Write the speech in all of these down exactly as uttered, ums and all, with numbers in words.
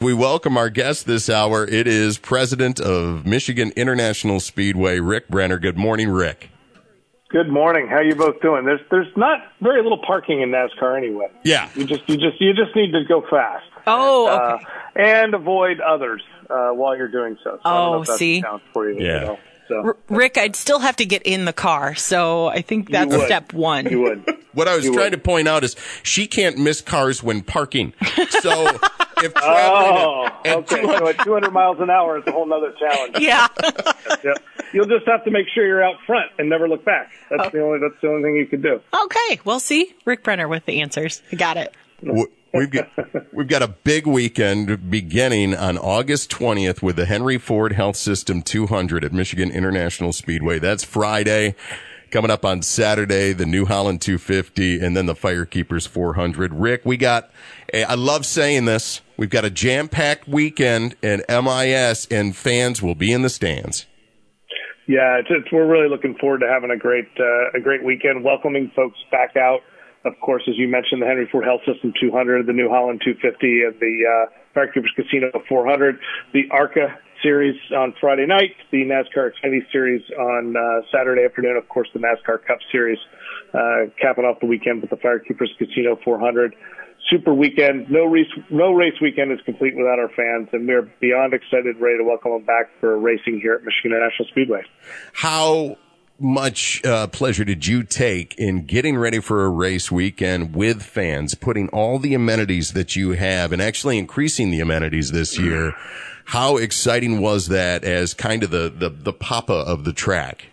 we welcome our guest this hour. It is President of Michigan International Speedway, Rick Brenner. Good morning, Rick. Good morning. How you both doing? There's there's not very little parking in NASCAR anyway. Yeah. You just you just you just need to go fast. Oh, and, okay. Uh, and avoid others uh, while you're doing so. so oh, I don't know if that see. counts for you. Yeah. You know, so. R- Rick, I'd still have to get in the car, so I think that's step one. You would. What I was you trying would. to point out is she can't miss cars when parking. So if traveling Oh, at, at okay. So at two hundred miles an hour, it's a whole other challenge. Yeah. Yeah. You'll just have to make sure you're out front and never look back. That's Oh. the only. That's the only thing you could do. Okay, we'll see. Rick Brenner with the answers. I got it. We've got, we've got a big weekend beginning on August twentieth with the Henry Ford Health System two hundred at Michigan International Speedway. That's Friday. Coming up on Saturday, the New Holland two fifty, and then the Firekeepers four hundred. Rick, we got, I love saying this, we've got a jam-packed weekend at M I S, and fans will be in the stands. Yeah, it's, it's, we're really looking forward to having a great uh, a great weekend, welcoming folks back out. Of course, as you mentioned, the Henry Ford Health System two hundred, the New Holland two fifty, and the uh, Firekeepers Casino four hundred, the ARCA Series on Friday night, the NASCAR Xfinity Series on uh, Saturday afternoon, of course, the NASCAR Cup Series, uh, capping off the weekend with the Firekeepers Casino four hundred. Super weekend. No race, no race weekend is complete without our fans, and we're beyond excited, ready to welcome them back for racing here at Michigan International Speedway. How much uh, pleasure did you take in getting ready for a race weekend with fans, putting all the amenities that you have and actually increasing the amenities this year? How exciting was that as kind of the, the, the papa of the track?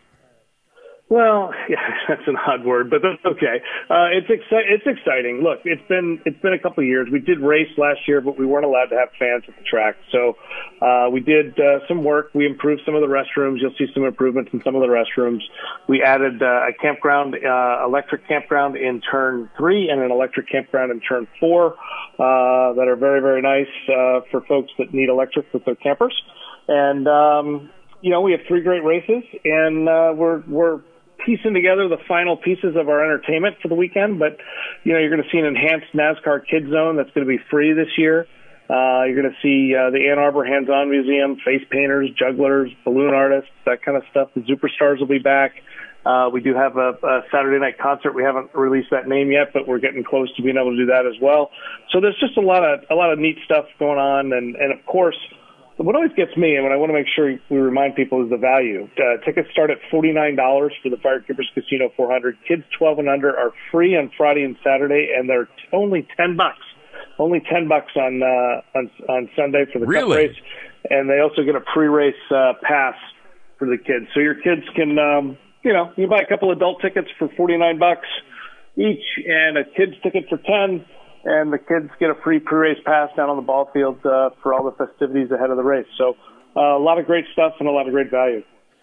Well, yeah, that's an odd word, but that's okay. Uh, it's exci- it's exciting. Look, it's been it's been a couple of years. We did race last year, but we weren't allowed to have fans at the track. So uh, we did uh, some work. We improved some of the restrooms. You'll see some improvements in some of the restrooms. We added uh, a campground, uh, electric campground in turn three, and an electric campground in turn four uh, that are very very nice uh, for folks that need electric with their campers. And um, you know, we have three great races, and uh, we're we're piecing together the final pieces of our entertainment for the weekend. But, you know, you're going to see an enhanced NASCAR Kids Zone that's going to be free this year. Uh, you're going to see uh, the Ann Arbor Hands-On Museum, face painters, jugglers, balloon artists, that kind of stuff. The Superstars will be back. Uh, we do have a, a Saturday night concert. We haven't released that name yet, but we're getting close to being able to do that as well. So there's just a lot of a lot of neat stuff going on. And, and of course, what always gets me, and what I want to make sure we remind people, is the value. Uh, tickets start at forty-nine dollars for the Firekeepers Casino four hundred. Kids twelve and under are free on Friday and Saturday, and they're t- only ten bucks. Only ten bucks on uh, on on Sunday for the Really? Cup race, and they also get a pre-race uh, pass for the kids. So your kids can, um, you know, you buy a couple adult tickets for forty-nine bucks each, and a kids ticket for ten. And the kids get a free pre-race pass down on the ball field uh, for all the festivities ahead of the race. So uh, a lot of great stuff and a lot of great value.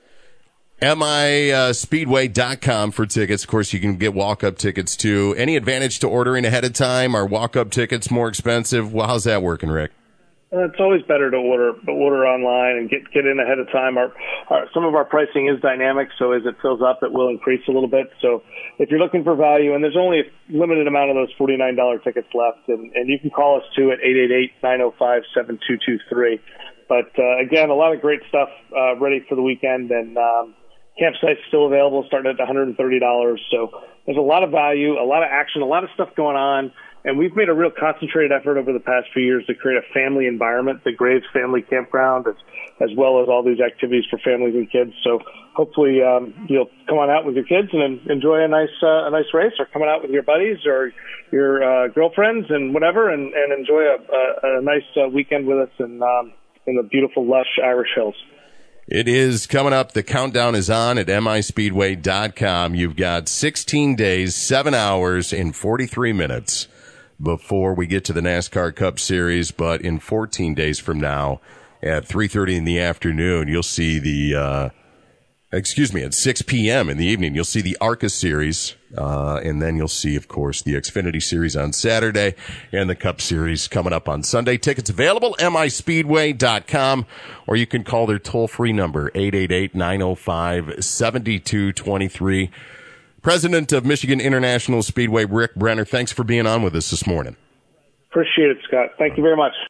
M I Speedway dot com for tickets. Of course, you can get walk-up tickets, too. Any advantage to ordering ahead of time? Are walk-up tickets more expensive? Well, how's that working, Rick? Uh, it's always better to order order online and get get in ahead of time. Our, our some of our pricing is dynamic, so as it fills up, it will increase a little bit. So if you're looking for value, and there's only a limited amount of those forty-nine dollars tickets left, and, and you can call us too at eight eight eight, nine oh five, seven two two three. But uh, again, a lot of great stuff uh, ready for the weekend, and um, campsites still available, starting at one hundred thirty dollars. So there's a lot of value, a lot of action, a lot of stuff going on. And we've made a real concentrated effort over the past few years to create a family environment, the Graves Family Campground, as, as well as all these activities for families and kids. So hopefully um, you'll come on out with your kids and enjoy a nice uh, a nice race, or coming out with your buddies or your uh, girlfriends and whatever, and, and enjoy a, a, a nice uh, weekend with us in, um, in the beautiful, lush Irish Hills. It is coming up. The countdown is on at M I Speedway dot com. You've got sixteen days, seven hours, and forty-three minutes before we get to the NASCAR Cup Series. But in fourteen days from now, at three thirty in the afternoon, you'll see the, uh, excuse me, at six p.m. in the evening, you'll see the ARCA Series. Uh, and then you'll see, of course, the Xfinity Series on Saturday and the Cup Series coming up on Sunday. Tickets available, M I Speedway dot com, or you can call their toll-free number, eight eight eight, nine oh five, seven two two three. President of Michigan International Speedway, Rick Brenner, thanks for being on with us this morning. Appreciate it, Scott. Thank you very much.